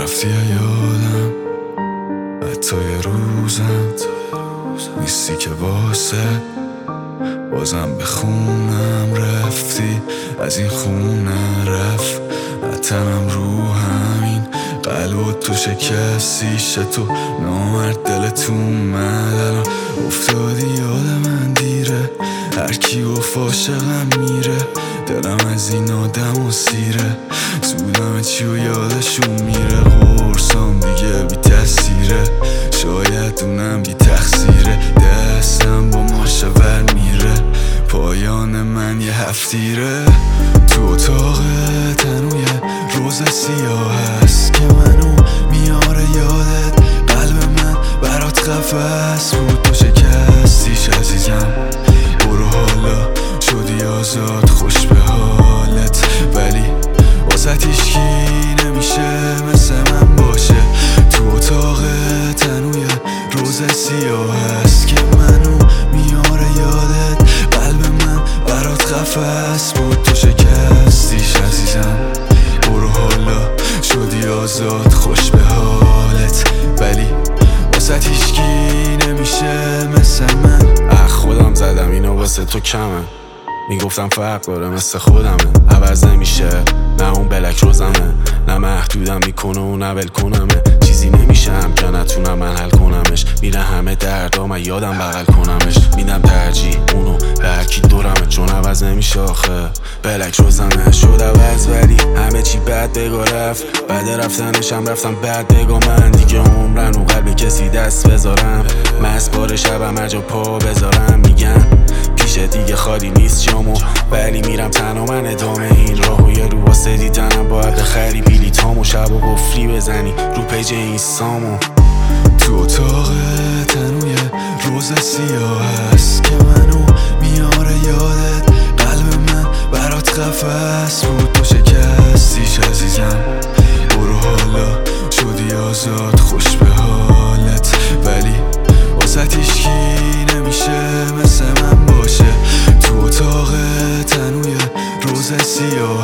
رفتی یادم حتی یه روزم نیستی که واسه بازم به خونم رفتی، از این خونه رفت تنم رو همین قلب تو شکستی، تو نامرد دلت اومد الان افتادی یاد من دیره، هرکی گفت عاشقم میره، دلم از این آدم و سیره، زودم چی و یادشون میره، قرصام دیگه بی تاثیره، شاید اونم بی تقصیره، دستم با ماشور میره، پایان من یه هفتیره، تو اتاق تنوی روز سیاه هست که منو میاره یادت، قلب من برات قفس بود تو شکستیش عزیزم، برو حالا شدی آزاد خوش به حالت، ولی واسط هیچکی نمیشه مثل من باشه، تو اتاق تنوی روز سیاه هست که منو میاره یادت، قلب من برات قفس بود تو شکستیش عزیزم، برو حالا شدی آزاد خوش به حالت، ولی واسط هیچکی نمیشه مثل من. خودم زدم اینو واسه تو کمه، میگفتم فرق داره مثل خودمه، عوض نمیشه نه اون بلک روزمه، نه محدودم میکنه و نه ول کنمه، چیزی نمیشم که نتونم من حل کنمش، میره همه دردام و یادم بغل کنمش، میدم ترجیح اونو به هرکی دورمه، چون عوض نمیشه آخه بلک روزمه، شد عوض ولی همه چی بد بگا رفت، بعد رفتنشم رفتم بعد بگا من دیگه عمرن و قلب کسی دست بذارم، مست بار شبم هرجا پا بذارم، میگن پیش دیگه خالی نیست جامو، ولی میرم تنها من ادامه این راهو، یه رو واسه دیدنم باید بخری بلیطامو، شب و قفلی بزنی رو پیج اینستامو، تو اتاق تنوی روز سیاه هست که منو میاره یادت، قلب من برات قفس بود تو شکستیش عزیزم، برو حالا شدی آزاد خوش به حالت، ولی واسط هیچکی نمیشه مثل من باشه، تو اتاق تنوی روز سیاه